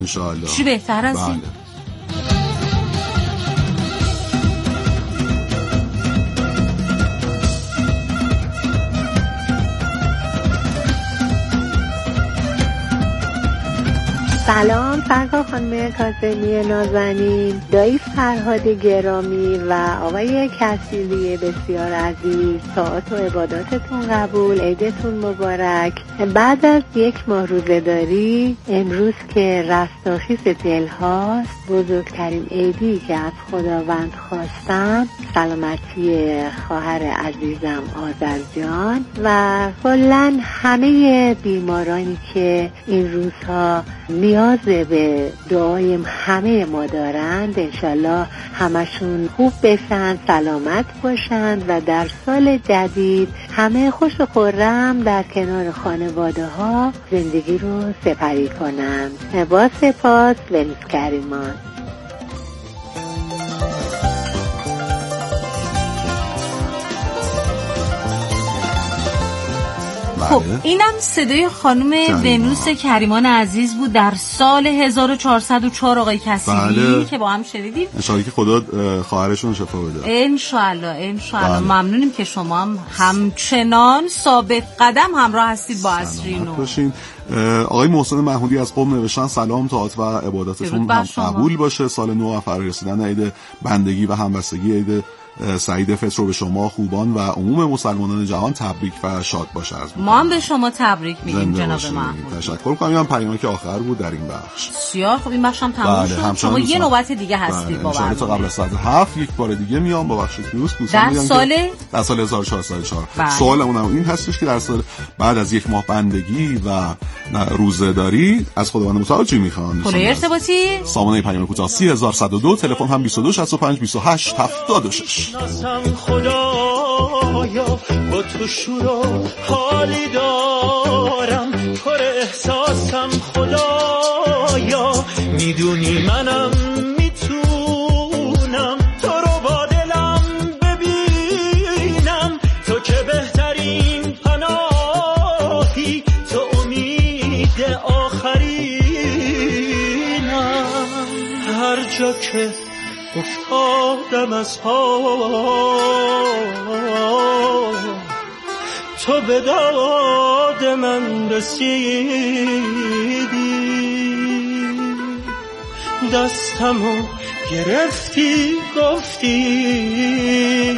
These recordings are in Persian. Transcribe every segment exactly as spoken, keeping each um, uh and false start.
انشالله. چی بهتر از این؟ سلام سرکار خانم کاظمی نازنین، دایی فرهاد گرامی و آقای کسیلی بسیار عزیز، طاعات و عباداتتون قبول، عیدتون مبارک. بعد از یک ماه روزه‌داری امروز که رستاخیز دل هاست، بزرگترین عیدی که از خداوند خواستم سلامتی خواهر عزیزم آذر جان و کلاً همه بیمارانی که این روزها نیاز به دعای همه ما دارند، انشالله همشون خوب بشن، سلامت باشند و در سال جدید همه خوش و خرم در کنار خانواده ها زندگی رو سپری کنند. با سپاس، ونیز کریمان. خب اینم صدای خانم ونوس کریمان عزیز بود در سال هزار و چهارصد و چهار آقای کسیلی. بله. که با هم شنیدیم. انشالله که خدا خواهرشون شفا بده. انشالله انشالله. ممنونیم که شما هم همچنان ثابت قدم همراه هستید با عصرینو. باشین. آقای محسن محمودی از قم نوشتن سلام، طاعات و عباداتتون هم قبول باشه. سال نو و فرارسیدن عید بندگی و همبستگی عید سعید فطر رو به شما خوبان و عموم مسلمانان جهان تبریک و شاد باشه. از ما هم به شما تبریک میگیم جناب محمود. تشکر می‌کنم. این پیامی که آخر بود در این بخش. بسیار خب، این بخش هم تموم شد. شما یه نوبت دیگه هستید با برنامه. تا قبل از ساعت هفت یک بار دیگه میام با بخش کیوس. در سال در سال هزار و چهارصد و چهار. سوالمون این هستش که در سال بعد از یک ماه بندگی و روزه‌داری از خداوند متعال چی می‌خوان؟ پول ارتباطی سامانه پیام کوتاه سه هزار و صد و دو، تلفن هم بیست و دو شصت و پنج بیست و هشت هفتاد و شش. خدایا با تو شور و حالی دارم، پر احساسم خدایا، میدونی منم میتونم تو رو با دلم ببینم، تو که بهترین پناهی، تو امید آخرینم، هر جا که افتادم از پا تو به داد من رسیدی، دستمو گرفتی گفتی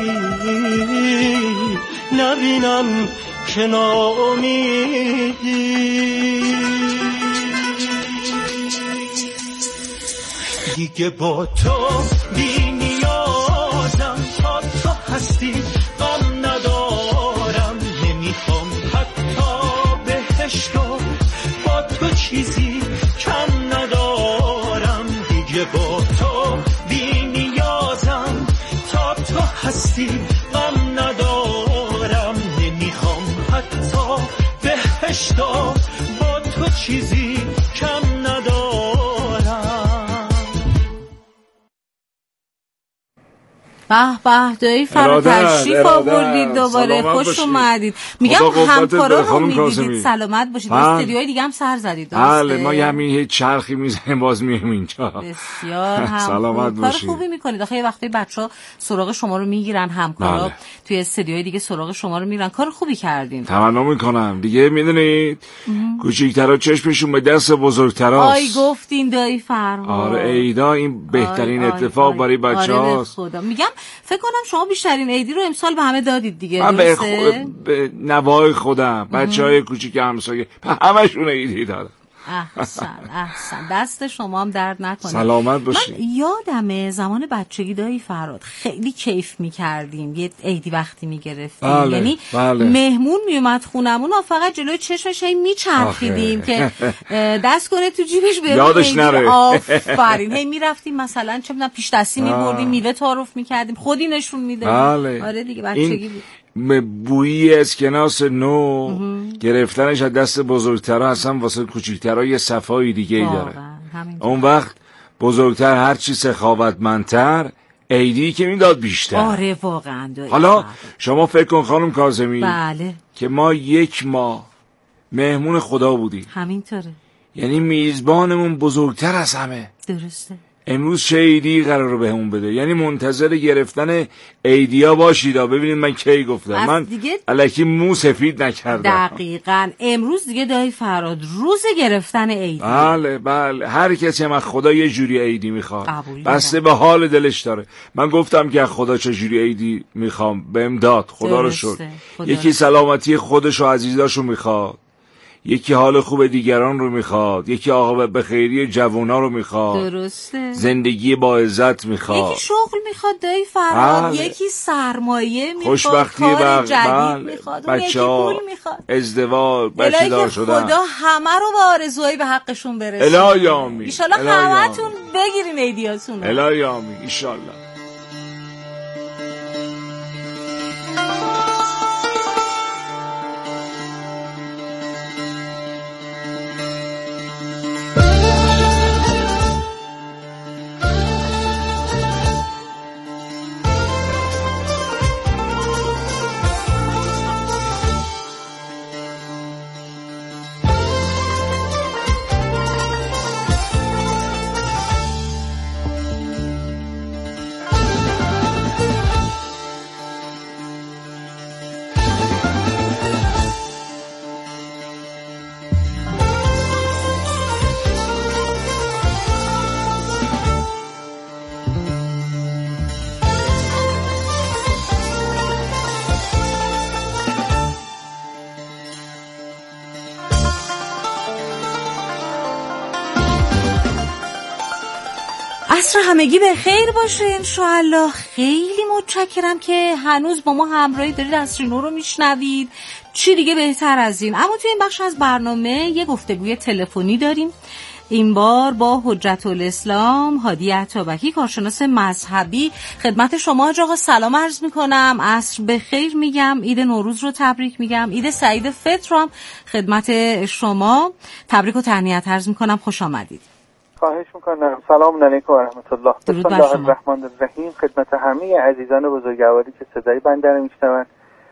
نبینم که ناامیدی، دیگه با تو بی نیازم، تا تو هستی غم ندارم، نمیخوام حتی بهشت و با تو چیزی کم ندارم، دیگه با تو بی نیازم، تا تو هستی غم ندارم، نمیخوام حتی بهشت و با تو چیزی کم ندارم. به به دایی فراد تشریف آوردید دوباره، خوش اومدید. میگم همکارا رو میدیدید سلامت باشید. استودیوهای دیگه هم سر زدید درسته؟ بله ما همین هیچ چرخی میزنیم باز میایم اینجا. بسیار هم سلامت باشید. کار خوبی میکنید. آخه یه وقتی بچه‌ها سراغ شما رو میگیرن، همکارا بله. توی استودیوهای دیگه سراغ شما رو میرن، کار خوبی کردین. تمنا میکنم. دیگه میدونید کوچیک‌ترا چشمشون به دست بزرگتراست. آی گفتین دایی فرهاد. آره عیدا این بهترین آی اتفاق آی برای بچه‌هاست. آره میگم فکر کنم شما بیشترین عیدی رو امسال به همه دادید دیگه. من به, خو... به نوای خودم بچهای کوچیک همسایه همشون عیدی دادم. احسن احسن، دست شما هم درد نکنه. سلامت باشید. من یادمه زمان بچگی دایی فراد خیلی کیف میکردیم، یه عیدی وقتی میگرفتیم بله، یعنی بله. مهمون میومد خونمون فقط جلوی چشمش هی میچرخیدیم که دست کنه تو جیبش بره یادش نره. آفرین. هی میرفتیم مثلا چه میدونم پیش دستی میبردیم، میوه تعارف میکردیم، خودی نشون میدادیم. بله. آره دیگه بچگی بود. بویی اسکناس نو گرفتنش از دست بزرگترها اصلا واسه کوچیکترها یه صفایی دیگه ای داره. اون وقت بزرگتر هرچی سخاوتمندتر عیدی که میداد بیشتر. آره واقعا. حالا شما فکر کن خانم کاظمی بله. که ما یک ماه مهمون خدا بودیم. همینطوره. یعنی میزبانمون بزرگتر از همه. درسته. امروز چه عیدی قراره بهمون بده، یعنی منتظر گرفتن عیدیا باشید. ببینید من کی گفتم، من دیگه... الکی مو سفید نکردم. دقیقاً امروز دیگه دایی فرهاد روز گرفتن عیدی. بله بله، هر کسی هم خدا یه جوری عیدی میخواد، بسته به حال دلش داره. من گفتم که خدا چه جوری عیدی میخوام، به امداد خدا رو شکر. یکی سلامتی خودش و عزیزاشو میخواد، یکی حال خوب دیگران رو میخواد، یکی عاقبت به خیری جوونا رو میخواد. درسته. زندگی با عزت میخواد، یکی شغل میخواد دایی فرهاد، بله. یکی سرمایه میخواد، خوشبختی کار جدید بله. میخواد، اون یکی پول میخواد، ازدواج، بچه دار شدن. خدا همه رو به آرزوهای به حقشون برسونه. الهی آمین. ان شاءالله همتون بگیرین عیدیاتون. الهی آمین ان شاءالله. عصر همگی به خیر باشه انشاءالله. خیلی متشکرم که هنوز با ما همراهی دارید، عصرینو رو میشنوید. چی دیگه بهتر از این. اما توی این بخش از برنامه یه گفتگوی تلفنی داریم، این بار با حجت الاسلام هادی عطابکی، کارشناس مذهبی. خدمت شما حاج آقا سلام عرض میکنم، عصر بخیر میگم، عید نوروز رو تبریک میگم، عید سعید فطر رو هم خدمت شما تبریک و تهنیت عرض میکنم. خوش آمدید. خواهش میکنم. سلام علیکم و رحمت الله. بسم الله الرحمن الرحیم. خدمت همه عزیزان بزرگواری که صدای بنده رو میشنون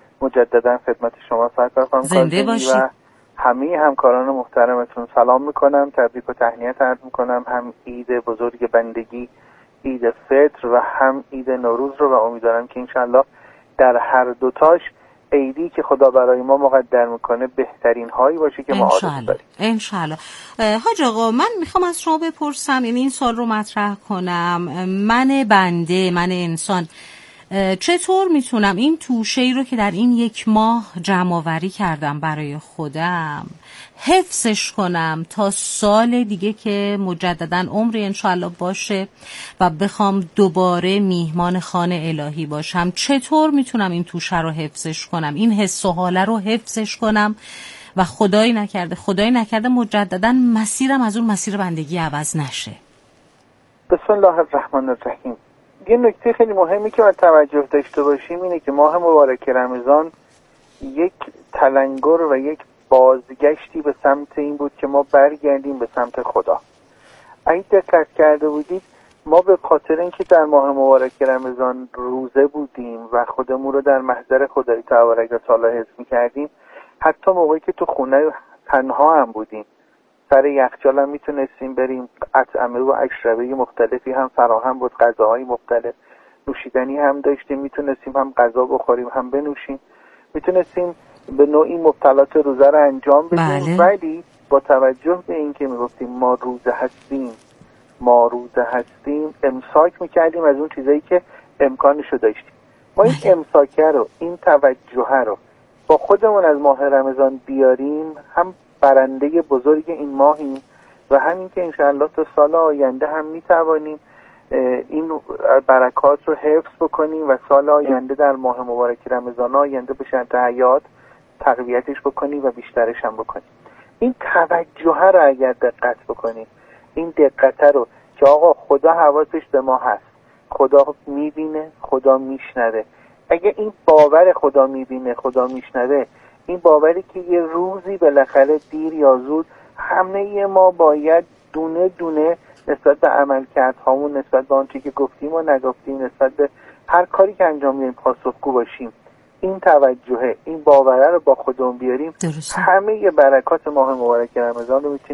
مجددا خدمت شما سرکار خانم زنده باشید و همه همکاران محترمتون سلام میکنم، تبریک و تهنیت عرض میکنم، هم عید بزرگ بندگی عید فطر و هم عید نوروز رو، و امیدوارم که انشالله در هر دوتاش عیدی که خدا برای ما مقدر میکنه بهترین هایی باشه که ما آرزو داریم انشالله. حاج آقا من میخوام از شما بپرسم، یعنی این سوال رو مطرح کنم، من بنده، من انسان چطور میتونم این توشه‌ای رو که در این یک ماه جمع‌آوری کردم برای خودم حفظش کنم تا سال دیگه که مجددا عمری انشالله باشه و بخوام دوباره میهمان خانه الهی باشم، چطور میتونم این توشه رو حفظش کنم، این حس و حاله رو حفظش کنم و خدایی نکرده خدایی نکرده مجددا مسیرم از اون مسیر بندگی عوض نشه. بسم الله الرحمن الرحیم. یه نکته خیلی مهمی که باید توجه داشته باشیم اینه که ماه مبارک رمضان یک تلنگر و یک بازگشتی به سمت این بود که ما برگردیم به سمت خدا. اگه دقت کرده بودید ما به خاطر اینکه در ماه مبارک رمضان روزه بودیم و خودمون رو در محضر خدای تبارک و تعالی حفظ می‌کردیم، حتی موقعی که تو خونه تنها هم بودیم سر یخچال هم میتونستیم بریم، اطعمه و اشربه مختلفی هم فراهم بود، غذاهای مختلف، نوشیدنی هم داشتیم، میتونستیم هم غذا بخوریم هم بنوشیم، میتونستیم به نوعی مبتلات روزه رو انجام بدیم. ولی با توجه به اینکه میگفتیم ما روزه هستیم ما روزه هستیم امساک میکردیم از اون چیزایی که امکانشو داشتیم. ما این امساکه رو، این توجه رو با خودمون از ماه رمضان بیاریم، هم برنده بزرگ این ماهیم و همین که انشاءالله تا سال آینده هم میتوانیم این برکات رو حفظ بکنیم و سال آینده در ماه مبارک رمضان آینده به شرط حیات تقویتش بکنیم و بیشترش هم بکنیم. این توجه رو اگر دقت بکنیم، این دقت رو که آقا خدا حواسش به ما هست، خدا میبینه، خدا میشنوه، اگه این باور خدا میبینه خدا میشنوه، این باوری که یه روزی بالاخره دیر یا زود همه ما باید دونه دونه نسبت به عملکردهامون، نسبت به آنچه که گفتیم و نگفتیم، نسبت به هر کاری که انجام میدیم پاسخگو باشیم. این توجه، این باوره رو با خودمون بیاریم، همه برکات ماه مبارک رمضان رو میتونیم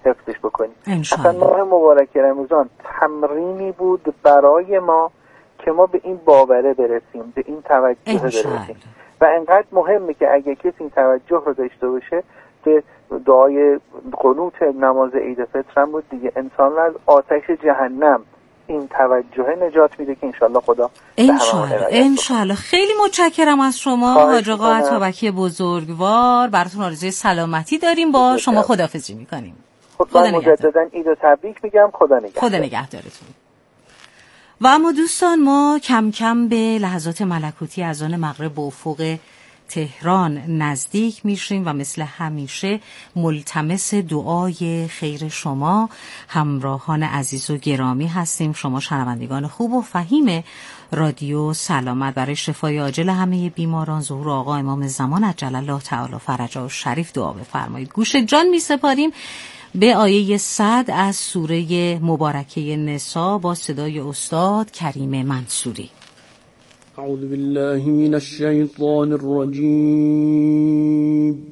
حفظش بکنیم. اصلا ماه مبارک رمضان تمرینی بود برای ما که ما به این باوره برسیم، به این توجه برسیم و انقدر مهمه که اگه کسی این توجه رو داشته باشه که دعای قنوت نماز عید فطر هم بود دیگه، انسان رو از آتش جهنم این توجه نجات میده که انشالله خدا انشالله انشالله. خیلی متشکرم از شما حاج آقا عطابکی بزرگوار، براتون آرزوی سلامتی داریم، با شما خداحافظی میکنیم. خدا مجددا عید و تبریک میگم. خدا نگهدار. خدا نگهدارتون. و اما دوستان ما کم کم به لحظات ملکوتی از آن مغرب به افق تهران نزدیک میشیم و مثل همیشه ملتمس دعای خیر شما همراهان عزیز و گرامی هستیم. شما شنوندگان خوب و فهیم رادیو سلامت، برای شفای عاجل همه بیماران، ظهور آقا امام زمان عجل الله تعالی فرجه و شریف دعا بفرمایید. گوش جان میسپاریم به آیه صد از سوره مبارکه نساء با صدای استاد کریم منصوری. اعوذ بالله من الشیطان الرجیم.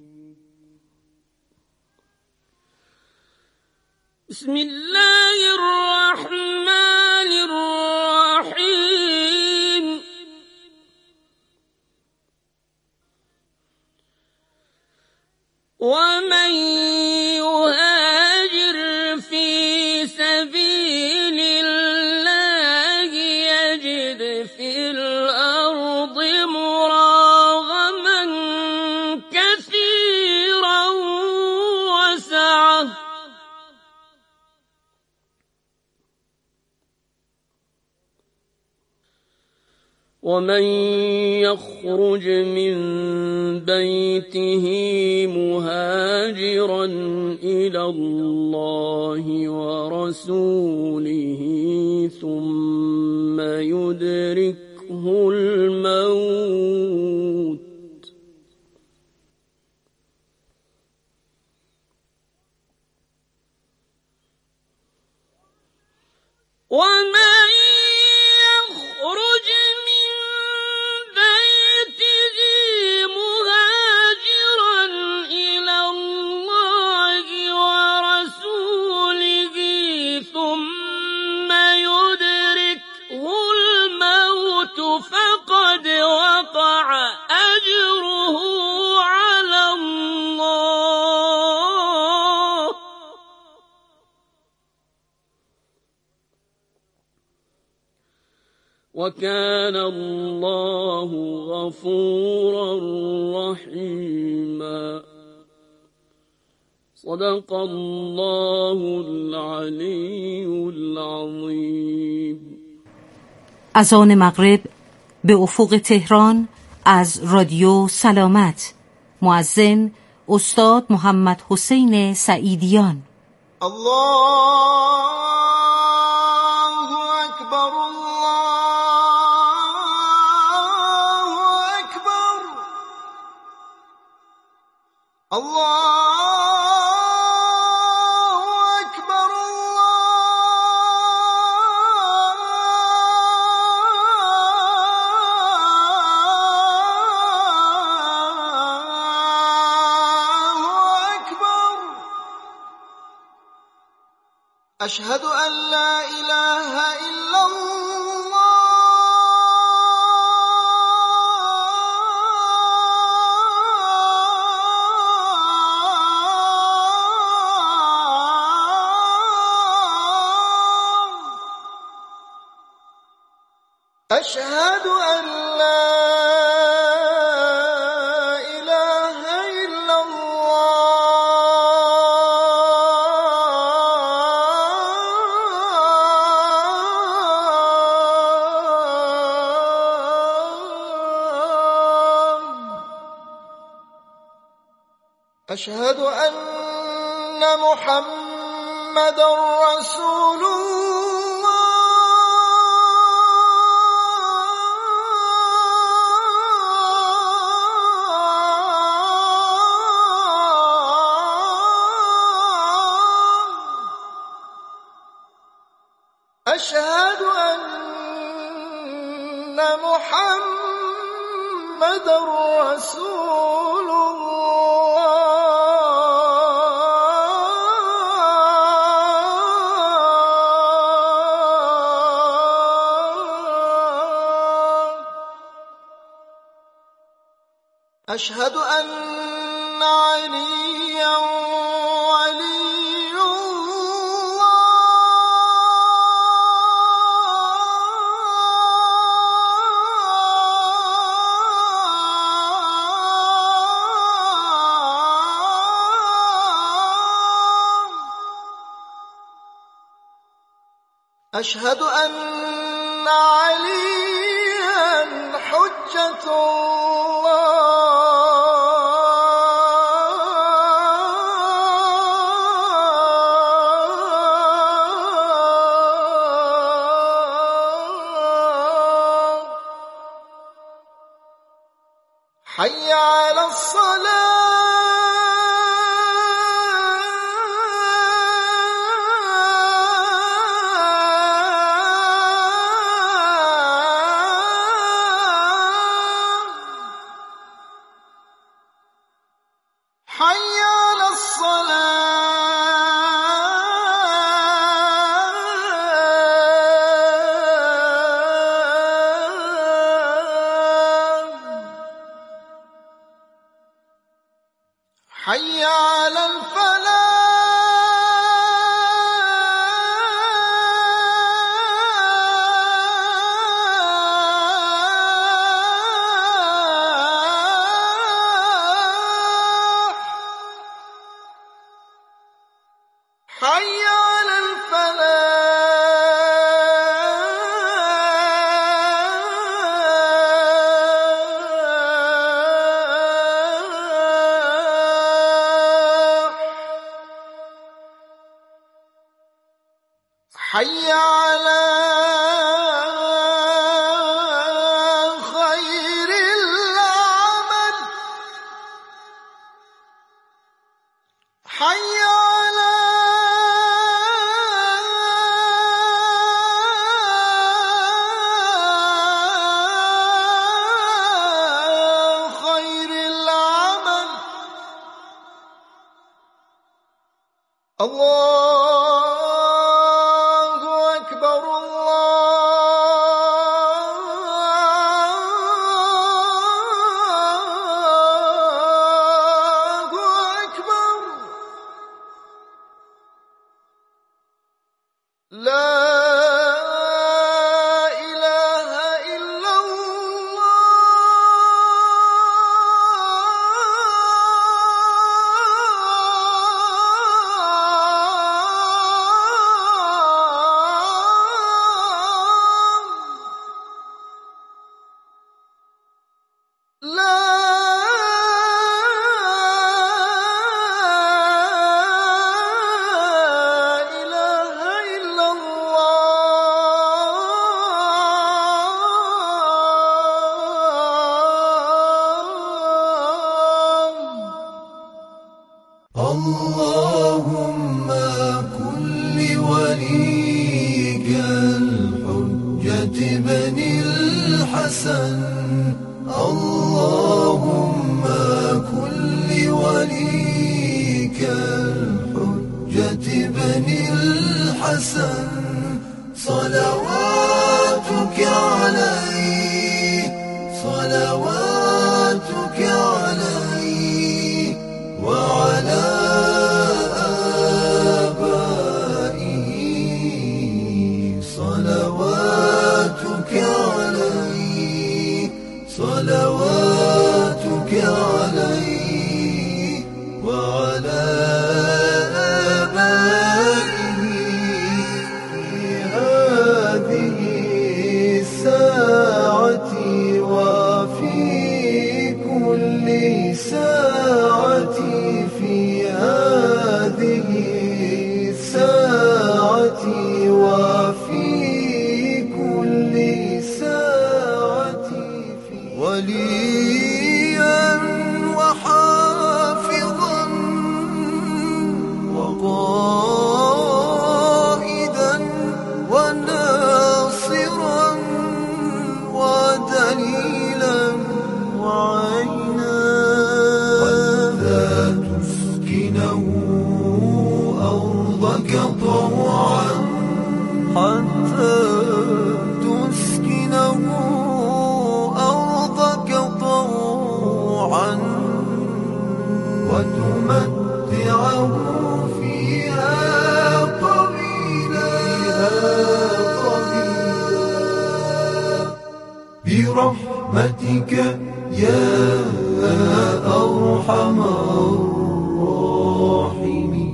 بسم الله الرحمن الرحیم. ومن يهاجر في سبيل الله يجد في الأرض مراغما كثيرا وسعة ومن يخرج من بيته مهاجرا إلى الله ورسوله ثم يدركه الموت ومن يخرج من بيته مهاجرا إلى الله ورسوله ثم يدركه الموت فقد وقع أجره على الله وكان الله غفورا رحيما. صدق الله العلي العظيم. از آن مغرب به افق تهران از رادیو سلامت، مؤذن استاد محمد حسین سعیدیان. الله اکبر الله اکبر الله اکبر. اشهد ان لا اله الا الله أشهد أن لا إله إلا الله أشهد أن محمدا رسول الله أشهد أن محمد رسول الله أشهد أن عليا ولي الله أشهد أن عليا حجة الله حي على الصلاة حي على الصلاة حي على الفلاح حي على الفلاح حي على خير العمل حي على خير العمل الله أكبر الله أكبر لا إله إلا الله لا إله إلا الله اللهم كن لوليك الحجة بن الحسن اللهم كن لوليك الحجة بن الحسن صلواتك عليه صلواتك عليه وعلى آبائه صلواتك عليه صلواتك عليه وعلى آبائه في هذه الساعة وفي كل ساعة في هذه الساعة وفي كل ساعة وليا وحافظا وقائدا وناصرا ودليلا وعينا حتى تسكنه أرضك طوعا حتى تسكنه أرضك طوعا برحمتك يا أرحم الراحمين.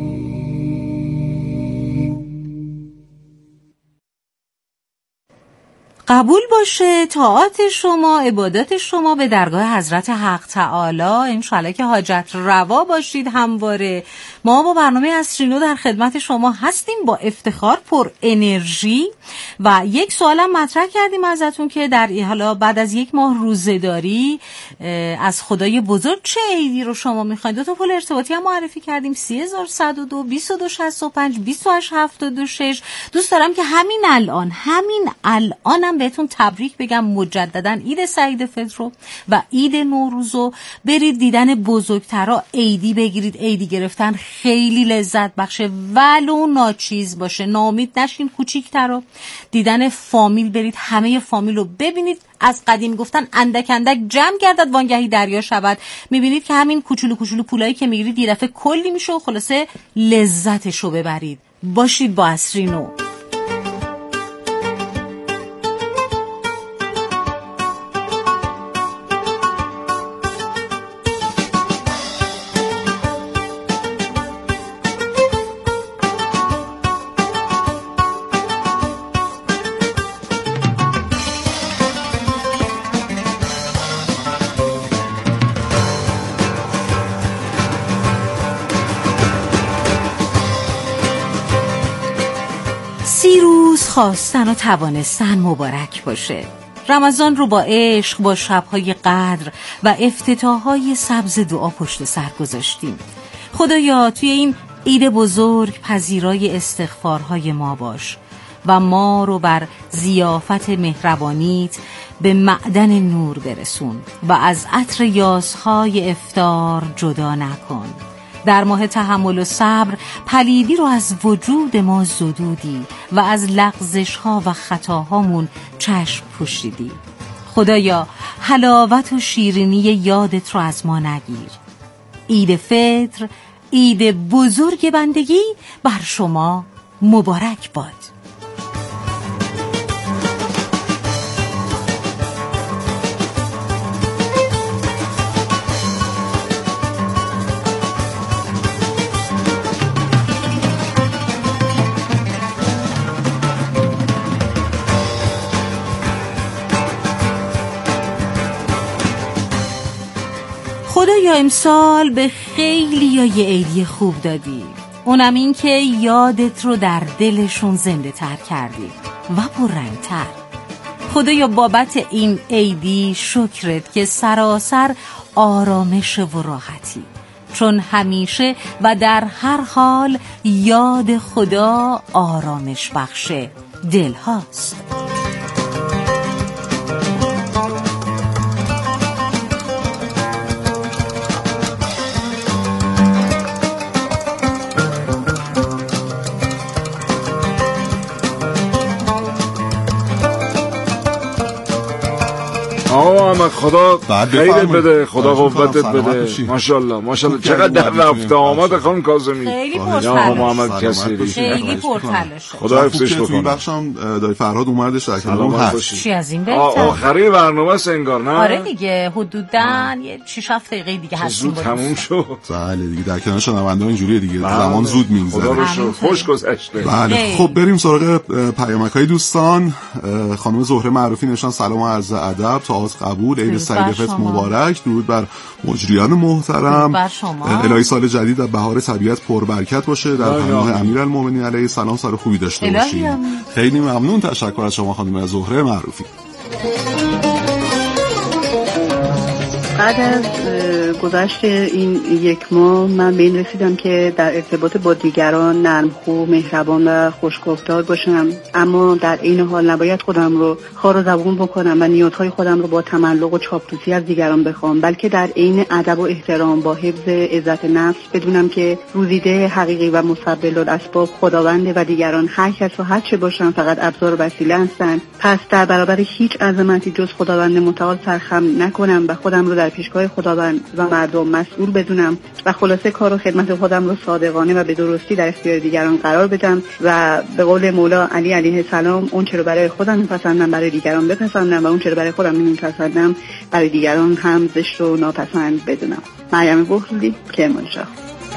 قبول باشه طاعات شما، عبادات شما به درگاه حضرت حق تعالی. انشالله که حاجت روا باشید. همواره ما با برنامه اسرینو در خدمت شما هستیم با افتخار، پر انرژی. و یک سوالم مطرح کردیم ازتون که در حالا بعد از یک ماه روزه‌داری از خدای بزرگ چه عیدی رو شما میخواید. دو تا پل ارتباطی هم معرفی کردیم، سه هزار و صد و دو بیست و دو شصت و پنج بیست و هشت هفتاد و شش. دوست دارم که همین الان همین الانم بهتون تبریک بگم مجددا عید سعید فطر رو و عید نوروز رو. برید دیدن بزرگترا عیدی بگیرید. عیدی گرفتن خیلی لذت بخشه، ولو ناچیز باشه. ناامید نشین. کوچیکترا دیدن فامیل برید، همه فامیل رو ببینید. از قدیم گفتن اندک اندک جمع گردد وانگهی دریا شود. میبینید که همین کوچولو کوچولو پولایی که میگیرید یه دفعه کلی میشه و خلاصه لذتش رو ببرید. باشید با اسرینو. سی روز خواستن و توانستن مبارک باشه. رمضان رو با عشق، با شب‌های قدر و افتتاح‌های سبز دعا پشت سر گذاشتیم. خدایا توی این عید بزرگ پذیرای استغفارهای ما باش و ما رو بر ضیافت مهربانیت به معدن نور برسون و از عطر یاسهای افطار جدا نکن. در ماه تحمل و صبر پلیدی رو از وجود ما زدودی و از لغزش ها و خطاهامون چشم پوشیدی. خدایا حلاوت و شیرینی یادت رو از ما نگیر. عید فطر، عید بزرگ بندگی بر شما مبارک باد. خدایا امسال به خیلی یا یه عیدی خوب دادی، اونم این که یادت رو در دلشون زنده تر کردی و پررنگ تر. خدایا بابت این عیدی شکرت که سراسر آرامش و راحتی، چون همیشه و در هر حال یاد خدا آرامش بخش دل هاست. آقا محمد خدا خیرت بده، خدا قوتت بده. ماشاءالله ماشاءالله. چقدر در رفت آمد خانم کاظمی. خیلی پرتلاشه. محمد کثیری خیلی پرتلاشه. خدا حفظش بکنه. توی بخشم دایی فرهاد اومدش در کنارم هست. چی از این بهتر. آخری برنامه است انگار، نه؟ آره دیگه، حدوداً یه شش هفت دقیقه دیگه هستیم. زود تموم شد. بله دیگه، در کنار شنونده‌ها اینجوریه دیگه، زمان زود میگذره. خدا رو شکر خوش گذشته. بله خب بریم سراغ پیامک‌های دوستان. خانم زهره معروفی نشان سلام و عرض ادب، تاعت قبول، عید سعید فطر مبارک، درود بر مجریان محترم، الهی سال جدید و بهار طبیعت پربرکت باشه، در پناه امیرالمومنین علیه السلام سال خوبی داشته باشید. خیلی ممنون، تشکر از شما خانم زهره معروفی. بعد از گذشت این یک ماه من به این رسیدم که در ارتباط با دیگران نرمخو، مهربان و خوشگفتار باشم، اما در این حال نباید خودم رو خار و زبون بکنم و نیاتهای خودم رو با تملق و چاپلوسی از دیگران بخوام، بلکه در عین ادب و احترام با حفظ عزت نفس بدونم که روزیده حقیقی و مسبب الاسباب خداونده و دیگران هر کس و هر چه باشن فقط ابزار و وسیله هستند. پس در برابر هیچ عظمتی جز خداوند متعال سرخم نکنم و خودم رو در پیشگاه خداوند و مردم مسئول بدونم و خلاصه کار و خدمت خودم رو صادقانه و به درستی در اختیار دیگران قرار بدم و به قول مولا علی علیه السلام اون چه رو برای خودم میپسندم برای دیگران بپسندم و اون چه رو برای خودم نمیپسندم برای دیگران هم زشت و ناپسند بدونم. مریم بخلی، کرمانشاه.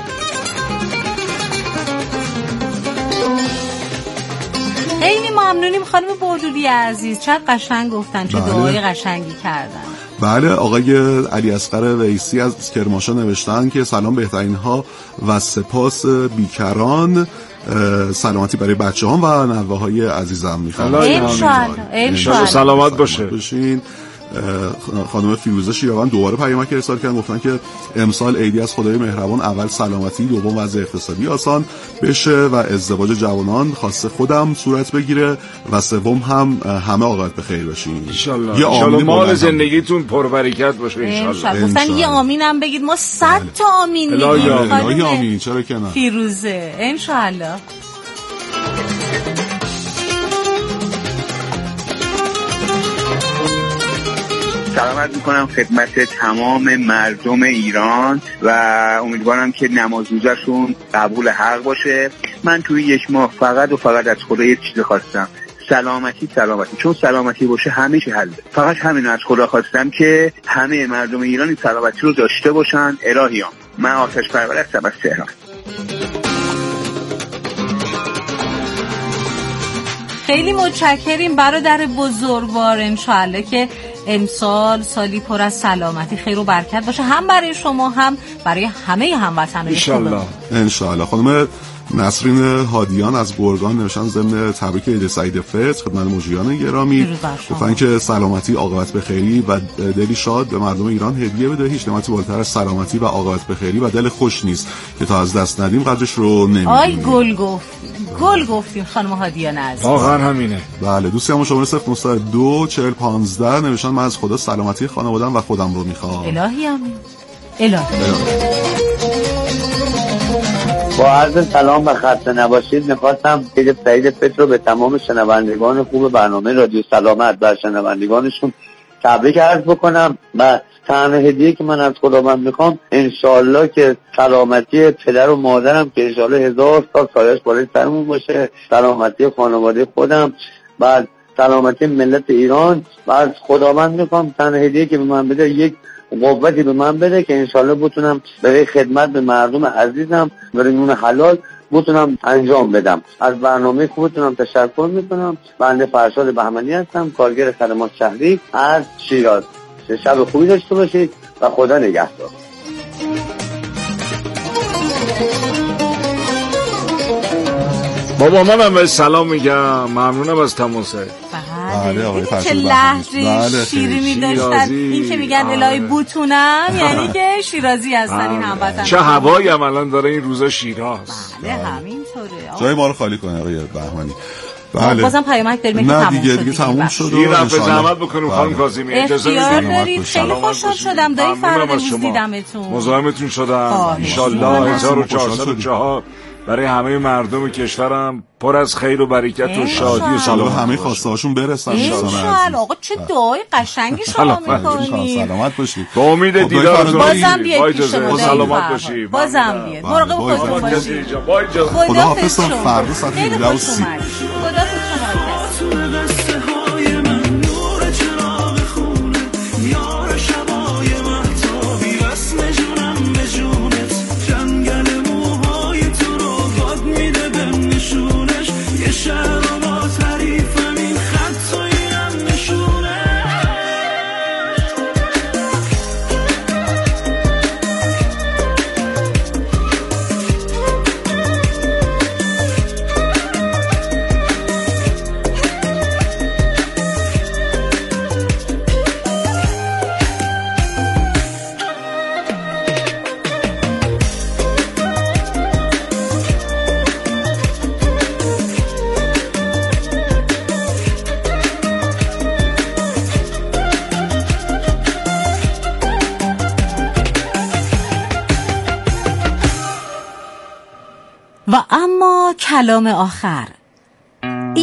خیلی ممنونیم خانم بودوری عزیز، چقدر قشنگ گفتن، چه دعای قشنگی کردن. بله، آقای علی اصغر ویسی از کرمانشاه نوشتن که سلام بهترین ها و سپاس بیکران، سلامتی برای بچه هم و نوه های عزیزم میخوام. انشاءالله سلامت باشه باشین. خانم فیروزه شیروان دوباره پیامک ارسال کردن، گفتن که امسال عیدی از خدای مهربان اول سلامتی، دوم وضع اقتصادی آسان بشه و ازدواج جوانان خاصه خودم صورت بگیره و سوم هم همه اوقات بخیر باشین ان شاء الله. ان شاء الله مال زندگیتون پربرکت باشه ان شاء الله. گفتن یه آمینم بگید، ما صد تا آمین میگیم. الهی آمین، چرا که نه. فیروزه ان شاء الله. سلامت میکنم خدمت تمام مردم ایران و امیدوارم که نماز روزشون قبول حق باشه. من توی یک ماه فقط و فقط از خدا یک چیز خواستم، سلامتی سلامتی، چون سلامتی باشه همه چی حله. فقط همین از خدا خواستم که همه مردم ایران این سلامتی رو داشته باشن. الهیام. من آتش پرور هستم از تهران. خیلی متشکریم برادر بزرگوار، انشالله که امسال سالی پر از سلامتی، خیر و برکت باشه، هم برای شما هم برای همه هموطنان. انشالله انشالله. خانم نسرین هادیان از گرگان نوشتن ضمن تبریک عید سعید فطر خدمت مجریان گرامی، گفتن که سلامتی، عاقبت بخیری و دلی شاد به مردم ایران هدیه بده. هیچ نعمتی بالاتر از سلامتی و عاقبت بخیری و دل خوش نیست که تا از دست ندیم قدرش رو نمیدونیم. آی گل گفت گل گفتیم خانم هادیان عزیز، واقعا همینه. بله، دوستی همون شماره صفر نه دو چهل پانزده نوشتن من از خدا سلامتی خانواده‌ام و خودم رو میخوام. الهی آمین. الهی. با عرض سلام و خسته نباشید، میخواستم عید سعید فطر رو به تمام شنوندگان خوب برنامه رادیو سلامت و شنوندگانشون تبریک عرض بکنم و تنها هدیه که من از خداوند میخوام انشالله که سلامتی پدر و مادرم که انشالله هزار سال سایش بالای سرمون باشه، سلامتی خانواده خودم و سلامتی ملت ایران و از خداوند میخوام تنها هدیه که به من بده یک قوتی به من بده که انشالله بتونم برای خدمت به مردم عزیزم برای نون حلال بتونم انجام بدم. از برنامه خوبتونم تشکر میکنم. بنده فرشاد بهمنی هستم، کارگر خدمات شهری از شیراز. شب خوبی داشته باشید و خدا نگهدار. بابا منم به سلام میگم، ممنونم از تماسه. بله آقای فرشاد چه لحظه شیرینی داشتن. این که میگن الهی بوتونم یعنی که شیرازی هستن این هموطنان. چه هوایی هم الان داره این روزا شیراز. بله همینطوره. جای ما رو خالی کنه آقای بهمنی. بله. بازم پیامک داریم که تموم شد. دیگه تموم شد. یه رفع زحمت بکنیم خانم کاظمی، اجازه بدید. خیلی خوشحال شدم دایی فردا روز دیدمتون. مزاحمتون شدم. ان شاء الله هزار و چهارصد و چهار برای همه مردم کشورم پر از خیر و برکت و شادی و سلامت همه خواسته هاشون برسن. انشالله. آقا چه دعای قشنگی شما میکنید. سلامت باشید. با امید دیدارتون. بازم بیاید پیش ما. سلامت باشید. بازم بیاید. مراقب خودتون باشید. خدا حافظ. فردا ساعت هجده و سی. خدا حافظ. و اما کلام آخر